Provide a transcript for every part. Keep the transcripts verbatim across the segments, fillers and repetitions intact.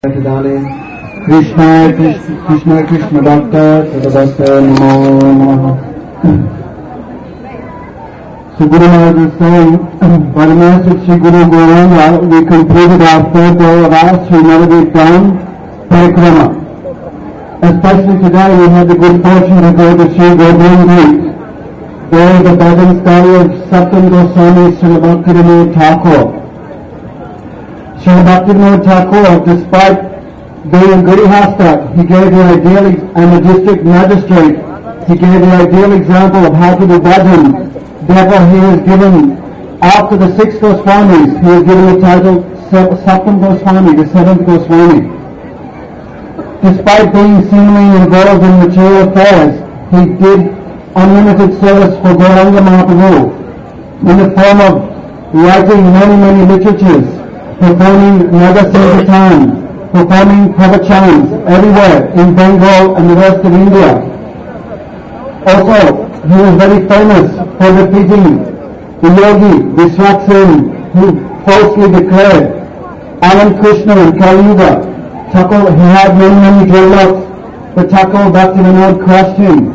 Krishna, Krishna, Krishna, Krishna Bhakta, Sadabhakta, Namo Namaha. So Guru Maharaj is saying, by the mercy of Sri Guru Gauranga, we completed our third day of our Sri Navadvip Dham Parikrama. Especially today we had the good fortune to go to Sri Govardhan. There the bhajan story of Satyam Goswami Srila Bhaktivinoda Thakur. Srila Bhaktivinoda Thakur, despite being a Grihastha, he gave the ideal, and a district magistrate, he gave the ideal example of how to do bhajan. Therefore he was given, after the six Goswamis, he was given the title Satyam Goswami, the seventh Goswami. Despite being seemingly involved in material affairs, he did unlimited service for Gauranga Mahaprabhu in the form of writing many, many literatures, performing Naga Sankirtan, performing pravachans everywhere in Bengal and the rest of India. Also, he was very famous for defeating the yogi Vishwaksen, who falsely declared Alan Krishna in Kali Yuga. Thakur, he had many, many dreadlocks, but Thakur Bhaktivinoda crushed him.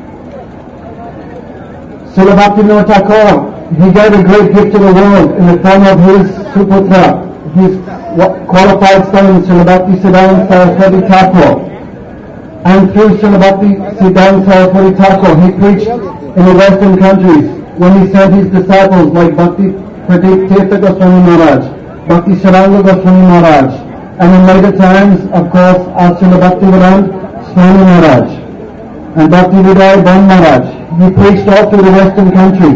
Srila Bhaktivinoda Thakur, he gave a great gift to the world in the form of his Suputra, his qualified son, Srila Bhakti Siddhanta Saraswati Thakur. And through Srila Bhakti Siddhanta Saraswati Thakur, he preached in the western countries when he sent his disciples like Bhakti Pradeep Tirtha Goswami Maharaj, Bhakti Sharanga Goswami Maharaj, and in later times, of course, our Srila Bhaktivedanta Swami Maharaj and Bhakti Vidya Ban Maharaj. He preached all through the western countries.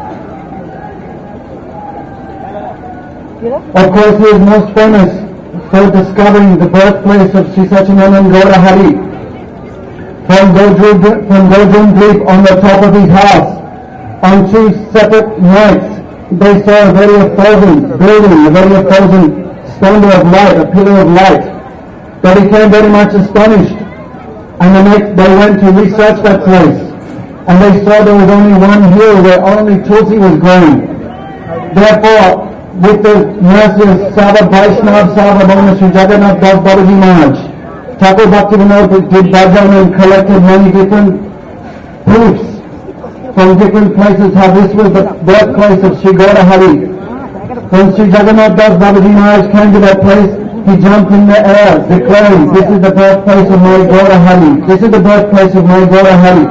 Of course, he is most famous for discovering the birthplace of Sri Satchidananda Gaura Hari. From Godrum Deep on the top of his house, on two separate nights, they saw a very effulgent building, a very effulgent standard of light, a pillar of light. They became very much astonished, and the next they went to research that place, and they saw there was only one hill where only Tulsi was growing. Therefore, with the mercy of Sava Vaishnav, Sava Bhagwan Sri Jagannath Das Babaji Maharaj, Thakur Bhaktivinoda did bhajan and collected many different proofs from different places how this was the birthplace of Sri Gaura Hari. When Sri Jagannath Das Babaji Maharaj came to that place, he jumped in the air, declaring, "This is the birthplace of my Gaura Hari. This is the birthplace of my Gaura Hari."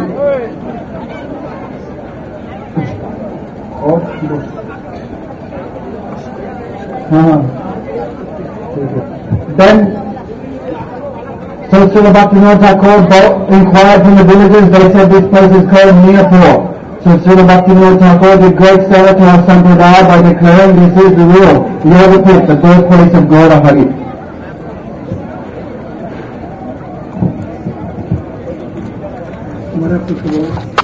Uh-huh. Then, so Srila Bhaktivinoda Thakur inquired from the villagers. They said this place is called Mirpur. So Srila Bhaktivinoda Thakur did great service to our Sampradaya by declaring this is the real Yogapit, the birthplace of Gaura Hari.